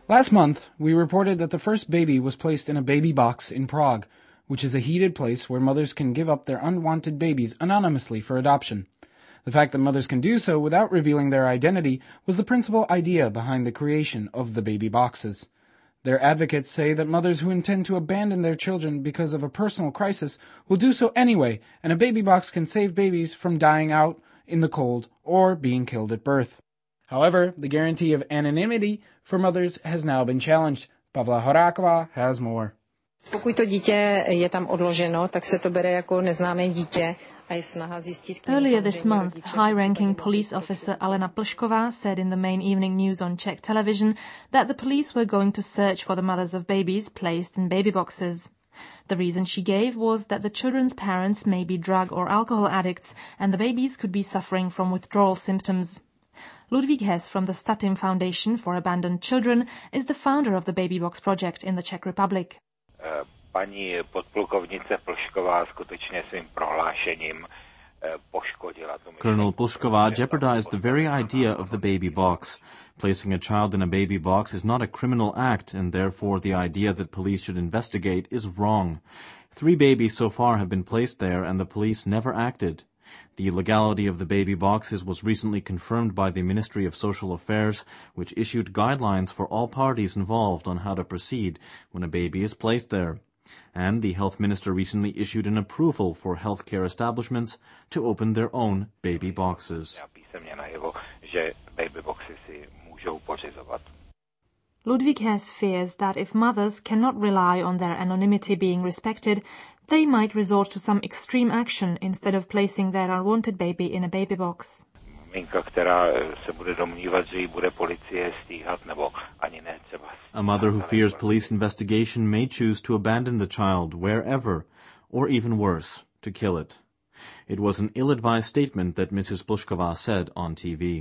Last month, we reported that the first baby was placed in a baby box in Prague, which is a heated place where mothers can give up their unwanted babies anonymously for adoption. The fact that mothers can do so without revealing their identity was the principal idea behind the creation of the baby boxes. Their advocates say that mothers who intend to abandon their children because of a personal crisis will do so anyway, and a baby box can save babies from dying out in the cold or being killed at birth. However, the guarantee of anonymity for mothers has now been challenged. Pavla Horáková has more. Pokud to dítě je tam odloženo, tak se to bere jako neznámé dítě a je snaha zjistit. Earlier this month, high-ranking police officer Alena Plšková said in the main evening news on Czech television that the police were going to search for the mothers of babies placed in baby boxes. The reason she gave was that the children's parents may be drug or alcohol addicts and the babies could be suffering from withdrawal symptoms. Ludvík Hess from the Statim Foundation for Abandoned Children is the founder of the Baby Box project in the Czech Republic. Paní podplukovnice Plšková skutečně svým prohlášením poškodila tomu. Colonel Plšková jeopardized the very idea of the baby box. Placing a child in a baby box is not a criminal act, and therefore the idea that police should investigate is wrong. 3 babies so far have been placed there, and the police never acted. The illegality of the baby boxes was recently confirmed by the Ministry of Social Affairs, which issued guidelines for all parties involved on how to proceed when a baby is placed there. And the health minister recently issued an approval for healthcare establishments to open their own baby boxes. Ludvík Hess fears that if mothers cannot rely on their anonymity being respected, they might resort to some extreme action instead of placing their unwanted baby in a baby box. A mother who fears police investigation may choose to abandon the child wherever, or even worse, to kill it. It was an ill-advised statement that Mrs. Plšková said on TV.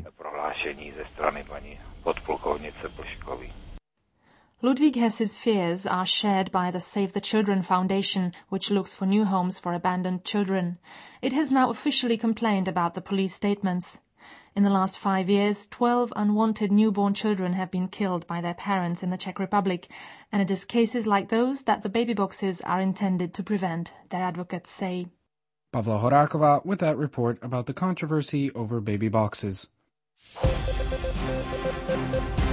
Ludvík Hess's fears are shared by the Save the Children Foundation, which looks for new homes for abandoned children. It has now officially complained about the police statements. In the last 5 years, 12 unwanted newborn children have been killed by their parents in the Czech Republic, and it is cases like those that the baby boxes are intended to prevent, their advocates say. Pavla Horáková with that report about the controversy over baby boxes.